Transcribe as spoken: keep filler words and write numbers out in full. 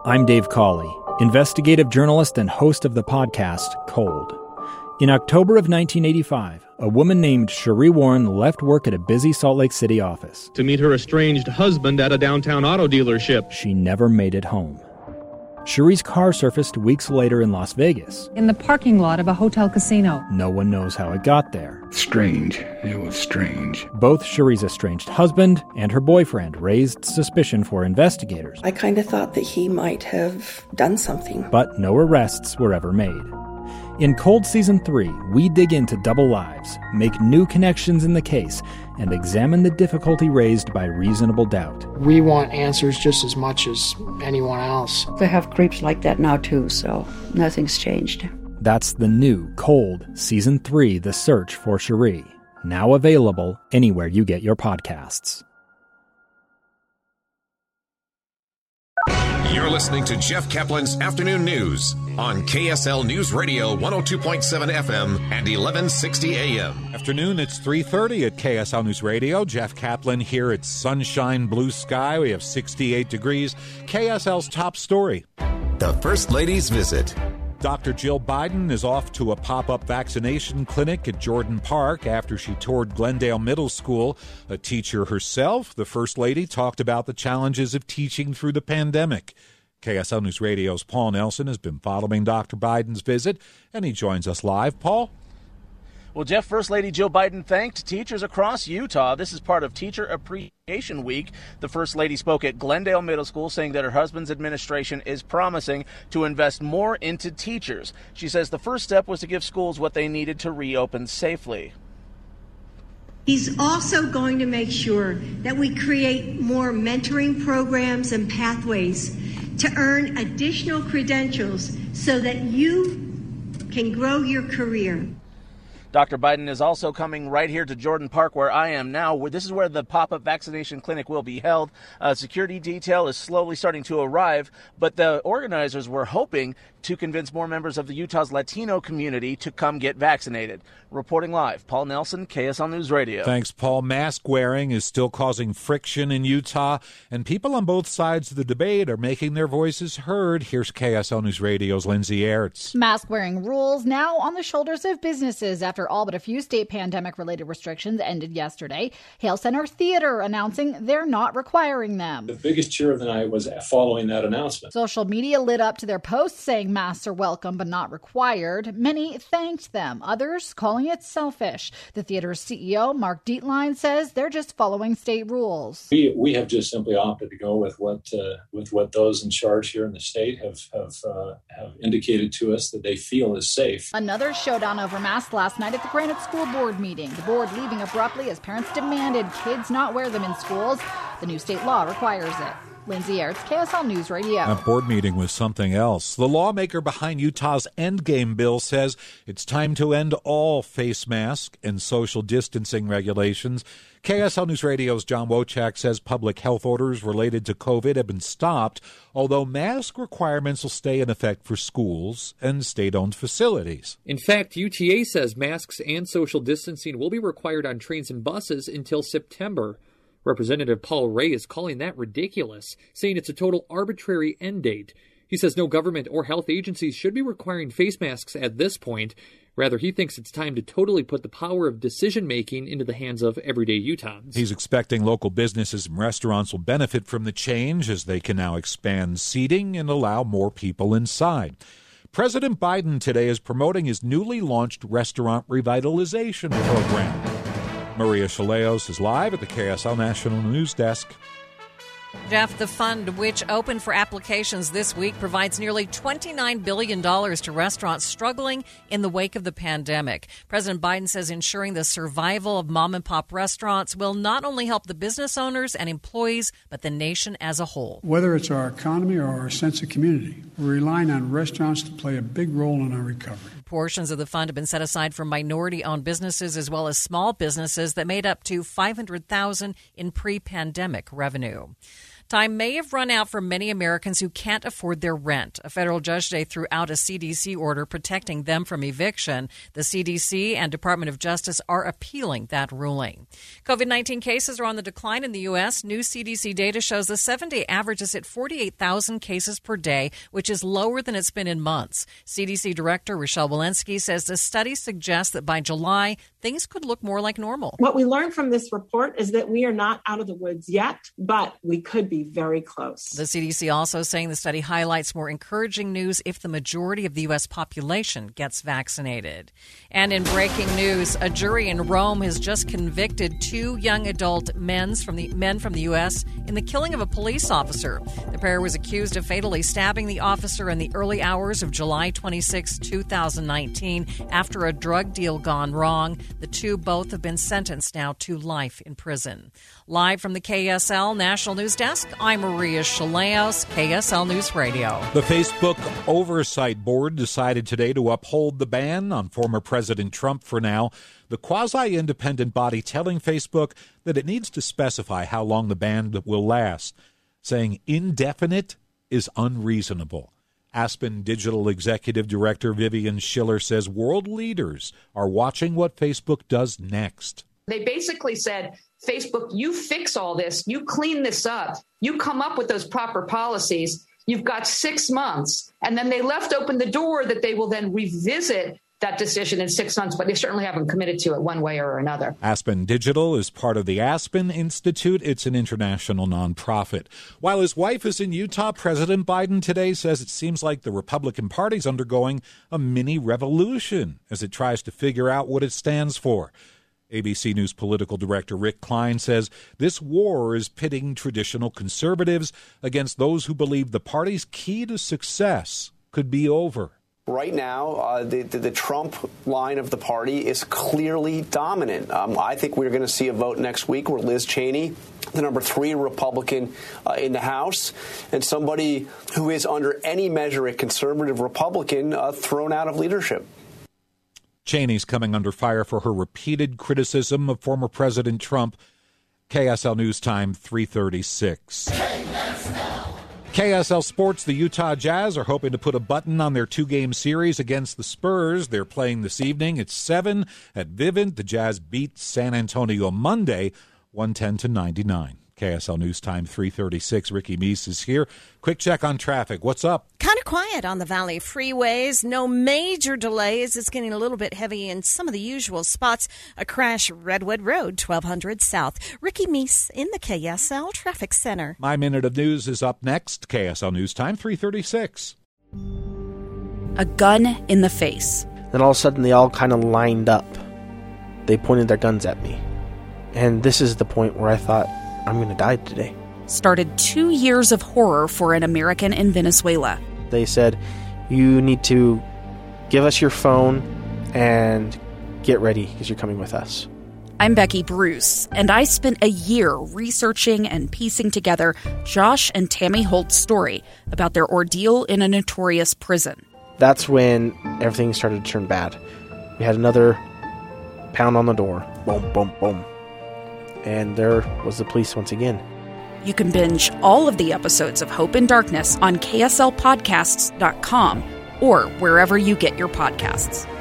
I'm Dave Cawley, investigative journalist and host of the podcast Cold. In October of nineteen eighty-five, a woman named Cherie Warren left work at a busy Salt Lake City office to meet her estranged husband at a downtown auto dealership. She never made it home. Cherie's car surfaced weeks later in Las Vegas. In the parking lot of a hotel casino. No one knows how it got there. Strange. It was strange. Both Cherie's estranged husband and her boyfriend raised suspicion for investigators. I kind of thought that he might have done something. But no arrests were ever made. In Cold Season three, we dig into double lives, make new connections in the case, and examine the difficulty raised by reasonable doubt. We want answers just as much as anyone else. They have creeps like that now too, so nothing's changed. That's the new Cold Season three, The Search for Cherie, now available anywhere you get your podcasts. You're listening to Jeff Kaplan's Afternoon News on K S L News Radio one oh two point seven F M and eleven sixty A M. Afternoon, it's three thirty at K S L News Radio. Jeff Kaplan here. It's sunshine, blue sky. We have sixty-eight degrees. K S L's top story. The First Lady's visit. Doctor Jill Biden is off to a pop-up vaccination clinic at Jordan Park after she toured Glendale Middle School. A teacher herself, the First Lady talked about the challenges of teaching through the pandemic. K S L News Radio's Paul Nelson has been following Doctor Biden's visit, and he joins us live. Paul? Well, Jeff, First Lady Jill Biden thanked teachers across Utah. This is part of Teacher Appreciation Week. The First Lady spoke at Glendale Middle School, saying that her husband's administration is promising to invest more into teachers. She says the first step was to give schools what they needed to reopen safely. He's also going to make sure that we create more mentoring programs and pathways to earn additional credentials so that you can grow your career. Doctor Biden is also coming right here to Jordan Park, where I am now. This is where the pop-up vaccination clinic will be held. Uh, security detail is slowly starting to arrive, but the organizers were hoping to convince more members of the Utah's Latino community to come get vaccinated. Reporting live, Paul Nelson, K S L News Radio. Thanks, Paul. Mask wearing is still causing friction in Utah, and people on both sides of the debate are making their voices heard. Here's K S L News Radio's Lindsay Aerts. Mask wearing rules now on the shoulders of businesses after all but a few state pandemic-related restrictions ended yesterday. Hale Center Theater announcing they're not requiring them. The biggest cheer of the night was following that announcement. Social media lit up to their posts saying masks are welcome but not required. Many thanked them, others calling it selfish. The theater's C E O, Mark Dietlein, says they're just following state rules. We we have just simply opted to go with what uh, with what those in charge here in the state have have uh, have indicated to us that they feel is safe. Another showdown over masks last night at the Granite School Board meeting. The board leaving abruptly as parents demanded kids not wear them in schools. The new state law requires it. Lindsay Aerts, K S L News Radio. That board meeting was something else. The lawmaker behind Utah's endgame bill says it's time to end all face mask and social distancing regulations. K S L News Radio's John Wojciak says public health orders related to COVID have been stopped, although mask requirements will stay in effect for schools and state-owned facilities. In fact, U T A says masks and social distancing will be required on trains and buses until September. Representative Paul Ray is calling that ridiculous, saying it's a total arbitrary end date. He says no government or health agencies should be requiring face masks at this point. Rather, he thinks it's time to totally put the power of decision-making into the hands of everyday Utahns. He's expecting local businesses and restaurants will benefit from the change as they can now expand seating and allow more people inside. President Biden today is promoting his newly launched restaurant revitalization program. Maria Chaleos is live at the K S L National News Desk. Jeff, the fund, which opened for applications this week, provides nearly twenty-nine billion dollars to restaurants struggling in the wake of the pandemic. President Biden says ensuring the survival of mom-and-pop restaurants will not only help the business owners and employees, but the nation as a whole. Whether it's our economy or our sense of community, we're relying on restaurants to play a big role in our recovery. Portions of the fund have been set aside for minority-owned businesses as well as small businesses that made up to five hundred thousand dollars in pre-pandemic revenue. Time may have run out for many Americans who can't afford their rent. A federal judge today threw out a C D C order protecting them from eviction. The C D C and Department of Justice are appealing that ruling. COVID nineteen cases are on the decline in the U S. New C D C data shows the seven-day average is at forty-eight thousand cases per day, which is lower than it's been in months. C D C Director Rochelle Walensky says the study suggests that by July, things could look more like normal. What we learned from this report is that we are not out of the woods yet, but we could be very close. The C D C also saying the study highlights more encouraging news if the majority of the U S population gets vaccinated. And in breaking news, a jury in Rome has just convicted two young adult men from the men from the U S in the killing of a police officer. The pair was accused of fatally stabbing the officer in the early hours of July twenty-sixth, twenty nineteen after a drug deal gone wrong. The two both have been sentenced now to life in prison. Live from the K S L National News Desk, I'm Maria Chaleos, K S L News Radio. The Facebook Oversight Board decided today to uphold the ban on former President Trump for now. The quasi-independent body telling Facebook that it needs to specify how long the ban will last, saying indefinite is unreasonable. Aspen Digital Executive Director Vivian Schiller says world leaders are watching what Facebook does next. They basically said, Facebook, you fix all this, you clean this up, you come up with those proper policies, you've got six months. And then they left open the door that they will then revisit that decision in six months, but they certainly haven't committed to it one way or another. Aspen Digital is part of the Aspen Institute. It's an international nonprofit. While his wife is in Utah, President Biden today says it seems like the Republican Party's undergoing a mini revolution as it tries to figure out what it stands for. A B C News political director Rick Klein says this war is pitting traditional conservatives against those who believe the party's key to success could be over. Right now, uh, the, the, the Trump line of the party is clearly dominant. Um, I think we're going to see a vote next week where Liz Cheney, the number three Republican uh, in the House, and somebody who is under any measure a conservative Republican, uh, thrown out of leadership. Cheney's coming under fire for her repeated criticism of former President Trump. K S L News Time, three thirty-six. K S L Sports, the Utah Jazz are hoping to put a button on their two-game series against the Spurs. They're playing this evening at seven at Vivint. The Jazz beat San Antonio Monday, one ten to ninety-nine. K S L News Time, three thirty-six. Ricky Meese is here. Quick check on traffic. What's up? Kind of quiet on the Valley freeways. No major delays. It's getting a little bit heavy in some of the usual spots. A crash, Redwood Road, twelve hundred South. Ricky Meese in the K S L Traffic Center. My Minute of News is up next. K S L News Time, three thirty-six. A gun in the face. Then all of a sudden they all kind of lined up. They pointed their guns at me. And this is the point where I thought, I'm going to die today. Started two years of horror for an American in Venezuela. They said, you need to give us your phone and get ready because you're coming with us. I'm Becky Bruce, and I spent a year researching and piecing together Josh and Tammy Holt's story about their ordeal in a notorious prison. That's when everything started to turn bad. We had another pound on the door. Boom, boom, boom. And there was the police once again. You can binge all of the episodes of Hope and Darkness on K S L podcasts dot com or wherever you get your podcasts.